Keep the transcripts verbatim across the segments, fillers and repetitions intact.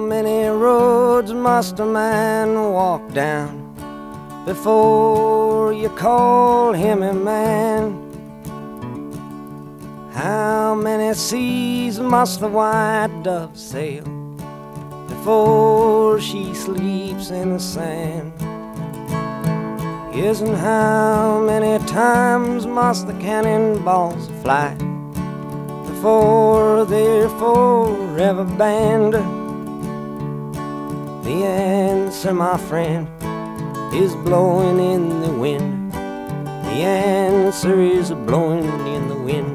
many roads must a man walk down before you call him a man? How many seas must the white dove sail before she sleeps in the sand? Yes, and how many times must the cannonballs fly before they're forever banned? The answer, my friend, is blowing in the wind. The answer is blowing in the wind.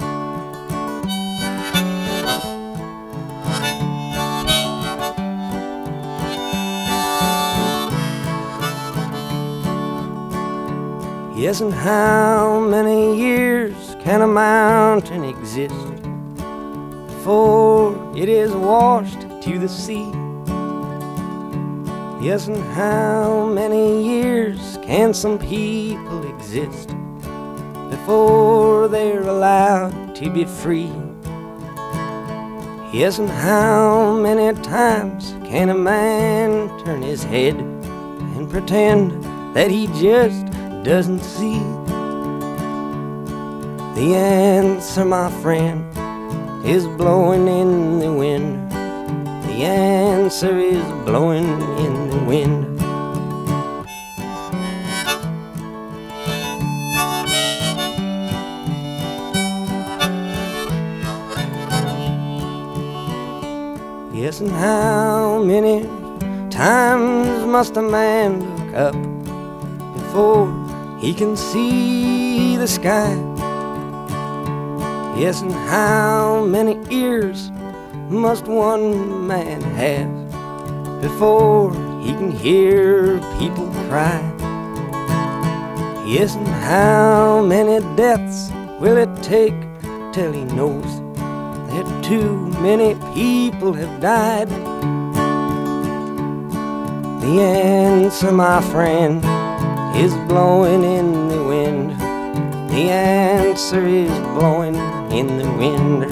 Yes, and how many years can a mountain exist before it is washed to the sea? Yes, and how many years can some people exist before they're allowed to be free? Yes, and how many times can a man turn his head and pretend that he just doesn't see? The answer, my friend, is blowing in the wind. The answer is blowing in the wind. Yes, and how many times must a man look up before he can see the sky? Yes, and how many ears must one man have before he can hear people cry? Yes, and how many deaths will it take till he knows that too many people have died? The answer, my friend, is blowing in the wind. The answer is blowing in the wind.